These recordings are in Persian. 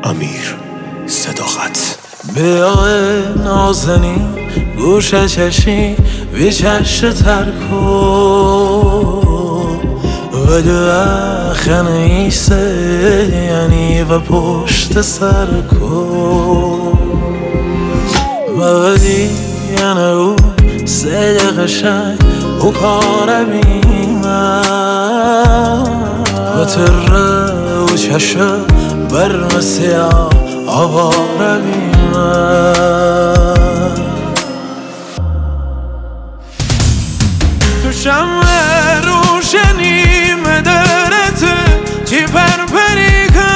امیر صداقت. بیا نازنین گوشه چشی بی چشت ترکو بگه خنه ایسه یعنی و پشت سر کو مبدی یعنی او سید قشنگ او کار بیمه و تره و چشه برم سیاه آواره بیمه تو شمع روشنی مدرت چی پرپری کن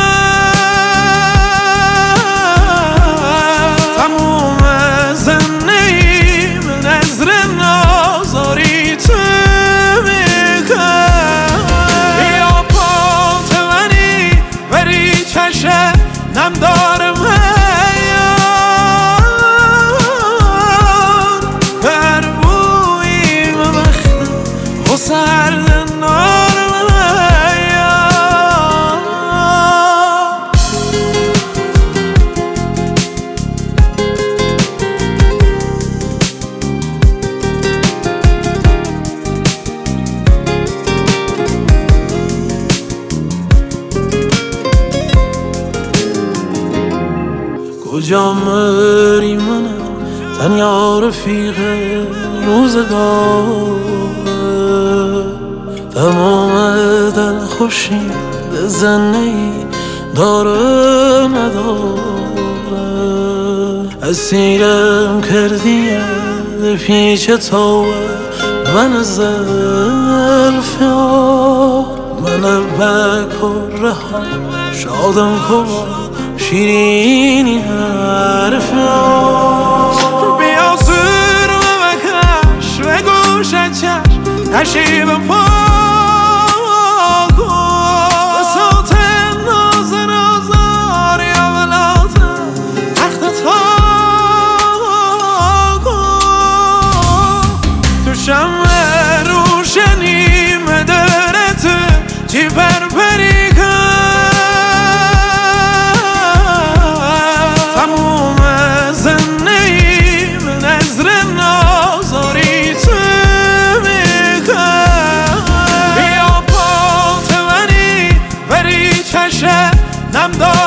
تموم زندگیم نظر نازاری تو میکن یا پات منی بری چشه نم دارم هیان بر بویم بخت و سرد نارم هیان کجا مری منم تنیا رفیق روزگاره تمام دل خوشی زنه ای داره نداره اسیرم کردی پیچ تو من زلفیان من بکره ها شادم کن شیرینی حرف بیا زور و بکش و گوش چشم نشیب پا کن بساط ناز نازار یا ولات تخت تا کن تو شمع روشنی مدرت چی پرپری کن نم دارم